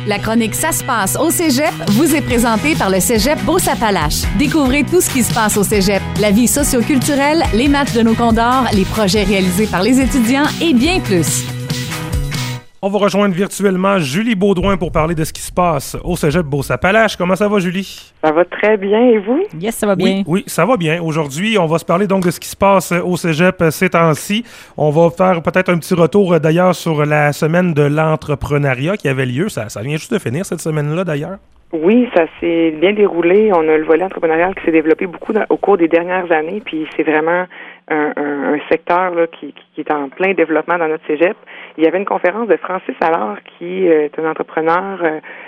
La chronique Ça se passe au Cégep vous est présentée par le Cégep Beauce-Appalaches. Découvrez tout ce qui se passe au Cégep. La vie socio-culturelle, les matchs de nos condors, les projets réalisés par les étudiants et bien plus. On va rejoindre virtuellement Julie Baudouin pour parler de ce qui se passe au Cégep Beauce-Appalaches. Comment ça va, Julie? Ça va très bien, et vous? Yes, ça va bien. Oui, ça va bien. Aujourd'hui, on va se parler donc de ce qui se passe au Cégep ces temps-ci. On va faire peut-être un petit retour d'ailleurs sur la semaine de l'entrepreneuriat qui avait lieu. Ça vient juste de finir cette semaine-là d'ailleurs. Oui, ça s'est bien déroulé. On a le volet entrepreneurial qui s'est développé beaucoup au cours des dernières années, puis c'est vraiment un secteur là, qui est en plein développement dans notre cégep. Il y avait une conférence de Francis Allard qui est un entrepreneur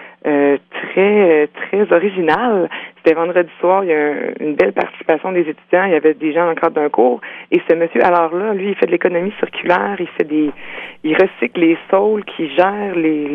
très original. C'était vendredi soir, il y a une belle participation des étudiants, il y avait des gens dans le cadre d'un cours, et ce monsieur Allard-là, lui, il fait de l'économie circulaire, il recycle les saules, qui gère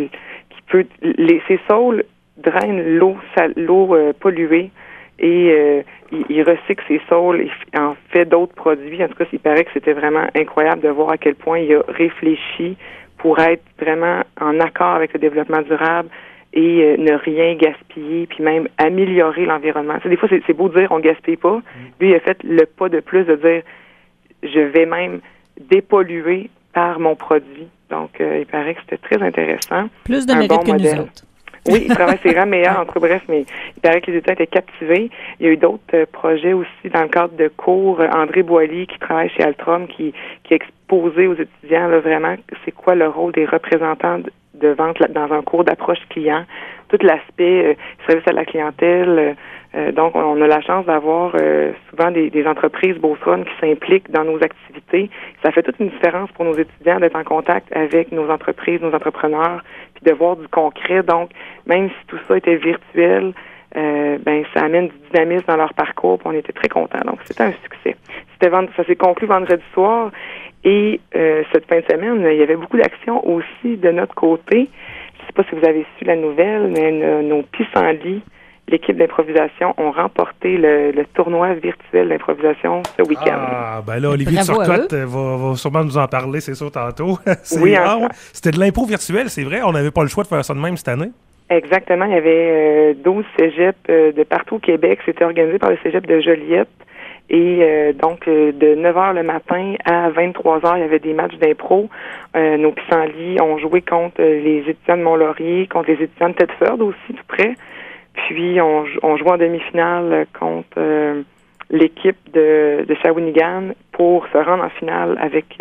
ces saules drainent l'eau polluée, et il recycle ses saules, il en fait d'autres produits. En tout cas, il paraît que c'était vraiment incroyable de voir à quel point il a réfléchi pour être vraiment en accord avec le développement durable et ne rien gaspiller, puis même améliorer l'environnement. Tu sais, des fois, c'est beau de dire on gaspille pas. Lui, il a fait le pas de plus de dire je vais même dépolluer par mon produit. Donc, il paraît que c'était très intéressant. Plus de mérite que nous autres. Oui, il travaille ses rangs meilleurs, entre bref, mais il paraît que les étudiants étaient captivés. Il y a eu d'autres projets aussi dans le cadre de cours. André Boilly, qui travaille chez Altrom, qui a exposé aux étudiants là, vraiment c'est quoi le rôle des représentants de vente là, dans un cours d'approche client, tout l'aspect service à la clientèle. Donc, on a la chance d'avoir souvent des entreprises beauceronnes qui s'impliquent dans nos activités. Ça fait toute une différence pour nos étudiants d'être en contact avec nos entreprises, nos entrepreneurs, puis de voir du concret. Donc, même si tout ça était virtuel, ça amène du dynamisme dans leur parcours, puis on était très contents. Donc, c'était un succès. Ça s'est conclu vendredi soir, et cette fin de semaine, il y avait beaucoup d'actions aussi de notre côté. Je ne sais pas si vous avez su la nouvelle, mais nos pissenlits, l'équipe d'improvisation, ont remporté le tournoi virtuel d'improvisation ce week-end. Ah, ben là, Olivier Turcotte va sûrement nous en parler, c'est sûr, tantôt. Oui, c'était de l'impro virtuel, c'est vrai? On n'avait pas le choix de faire ça de même cette année? Exactement. Il y avait 12 cégeps de partout au Québec. C'était organisé par le cégep de Joliette. Et donc, de 9h le matin à 23h, il y avait des matchs d'impro. Nos pissenlits ont joué contre les étudiants de Mont-Laurier, contre les étudiants de Thetford aussi, tout près. Puis, on jouait en demi-finale contre l'équipe de Shawinigan pour se rendre en finale avec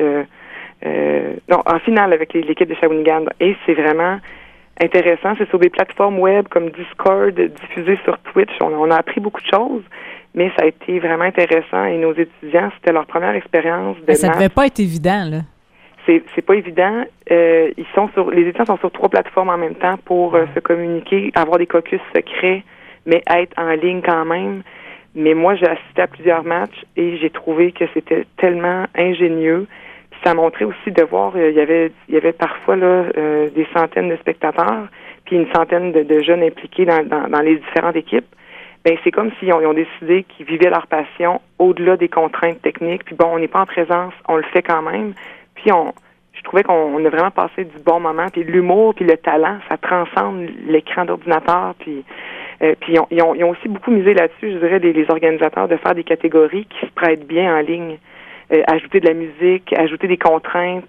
l'équipe de Shawinigan. Et c'est vraiment intéressant. C'est sur des plateformes web comme Discord, diffusé sur Twitch. On a appris beaucoup de choses, mais ça a été vraiment intéressant. Et nos étudiants, c'était leur première expérience de ça devait pas être évident, là. C'est pas évident. Les étudiants sont sur 3 plateformes en même temps pour se communiquer, avoir des caucus secrets, mais être en ligne quand même. Mais moi, j'ai assisté à plusieurs matchs et j'ai trouvé que c'était tellement ingénieux. Puis ça montrait aussi de voir, il y avait parfois là des centaines de spectateurs, puis une centaine de jeunes impliqués dans les différentes équipes. Ben c'est comme s'ils ont décidé qu'ils vivaient leur passion au-delà des contraintes techniques. Puis bon, on n'est pas en présence, on le fait quand même. Puis je trouvais qu'on a vraiment passé du bon moment, puis l'humour, puis le talent, ça transcende l'écran d'ordinateur, puis ils ont aussi beaucoup misé là-dessus, je dirais, les organisateurs, de faire des catégories qui se prêtent bien en ligne, ajouter de la musique, ajouter des contraintes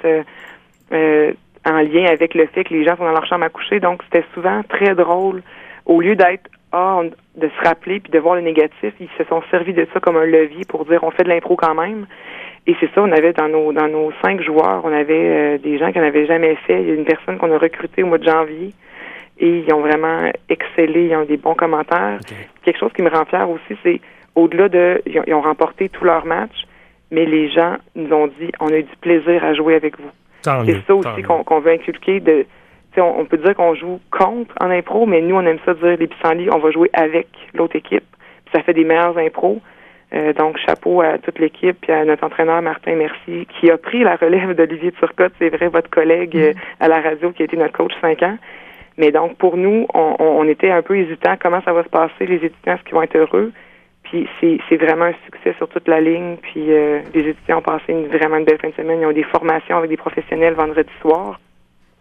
en lien avec le fait que les gens sont dans leur chambre à coucher, donc c'était souvent très drôle. Au lieu d'être de se rappeler puis de voir le négatif, ils se sont servis de ça comme un levier pour dire on fait de l'impro quand même. Et c'est ça, on avait dans nos 5 joueurs, on avait des gens qui n'en avaient jamais fait. Il y a une personne qu'on a recrutée au mois de janvier et ils ont vraiment excellé, ils ont des bons commentaires. Okay. Quelque chose qui me rend fier aussi, c'est au-delà ils ont remporté tous leurs matchs, mais les gens nous ont dit on a eu du plaisir à jouer avec vous. C'est ça aussi qu'on veut inculquer de. On peut dire qu'on joue contre en impro, mais nous, on aime ça dire les pissenlits, on va jouer avec l'autre équipe. Puis ça fait des meilleurs impros. Donc, chapeau à toute l'équipe et à notre entraîneur Martin Mercier, qui a pris la relève d'Olivier Turcotte, c'est vrai, votre collègue à la radio, qui a été notre coach 5 ans. Mais donc, pour nous, on était un peu hésitants. Comment ça va se passer, les étudiants, est-ce qu'ils vont être heureux? Puis c'est vraiment un succès sur toute la ligne. Puis les étudiants ont passé vraiment une belle fin de semaine. Ils ont des formations avec des professionnels vendredi soir.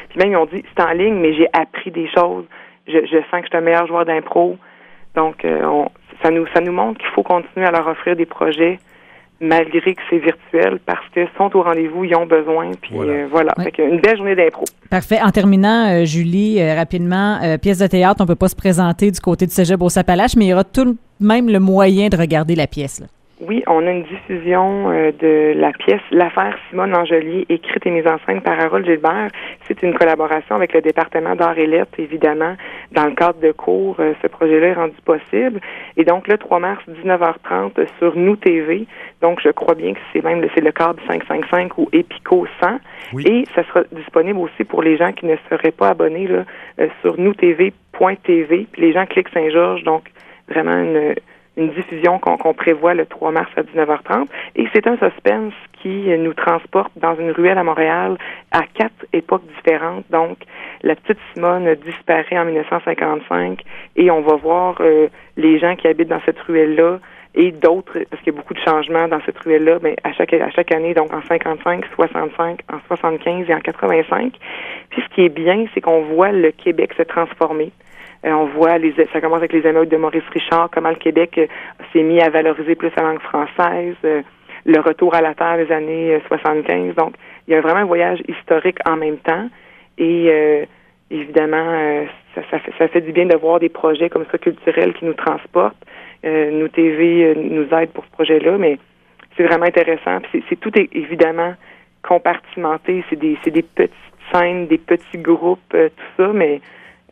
Puis même, ils ont dit, c'est en ligne, mais j'ai appris des choses. Je sens que je suis un meilleur joueur d'impro. Donc, ça nous montre qu'il faut continuer à leur offrir des projets malgré que c'est virtuel, parce que sont au rendez-vous, ils ont besoin. Puis voilà. Oui. Fait qu'une belle journée d'impro. Parfait. En terminant, Julie, rapidement, pièce de théâtre, on peut pas se présenter du côté du Cégep Beauce-Appalaches, mais il y aura tout de même le moyen de regarder la pièce, là. Oui, on a une diffusion de la pièce L'affaire Simone Angelier, écrite et mise en scène par Harold Gilbert. C'est une collaboration avec le département d'art et lettres, évidemment. Dans le cadre de cours, ce projet-là est rendu possible. Et donc, le 3 mars, 19h30, sur Nous TV. Donc, je crois bien que c'est le câble 555 ou Epico 100. Oui. Et ça sera disponible aussi pour les gens qui ne seraient pas abonnés là, sur noustv.tv. Puis les gens cliquent Saint-Georges, donc vraiment une diffusion qu'on prévoit le 3 mars à 19h30. Et c'est un suspense qui nous transporte dans une ruelle à Montréal à 4 époques différentes. Donc, la petite Simone disparaît en 1955 et on va voir les gens qui habitent dans cette ruelle-là et d'autres, parce qu'il y a beaucoup de changements dans cette ruelle-là, mais à chaque année, donc en 55, 65, en 75 et en 85. Puis ce qui est bien, c'est qu'on voit le Québec se transformer. On voit ça commence avec les émeutes de Maurice Richard, comment le Québec s'est mis à valoriser plus la langue française, le retour à la terre des années 75. Donc, il y a vraiment un voyage historique en même temps. Et évidemment, ça fait du bien de voir des projets comme ça culturels qui nous transportent. Nous TV nous aide pour ce projet-là, mais c'est vraiment intéressant. Puis c'est tout est évidemment compartimenté. C'est des petites scènes, des petits groupes, tout ça, mais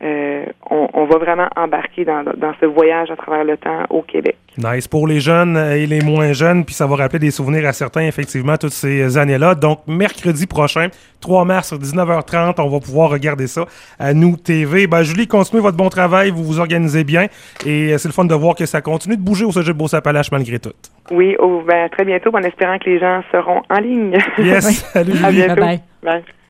on va vraiment embarquer dans ce voyage à travers le temps au Québec. Nice. Pour les jeunes et les moins jeunes, puis ça va rappeler des souvenirs à certains, effectivement, toutes ces années-là. Donc, mercredi prochain, 3 mars, 19h30, on va pouvoir regarder ça à Nous TV. Julie, continuez votre bon travail, vous vous organisez bien, et c'est le fun de voir que ça continue de bouger au Cégep Beauce-Appalaches malgré tout. Oui, à très bientôt, en espérant que les gens seront en ligne. Yes, salut Julie. À bientôt. Bye. Bye.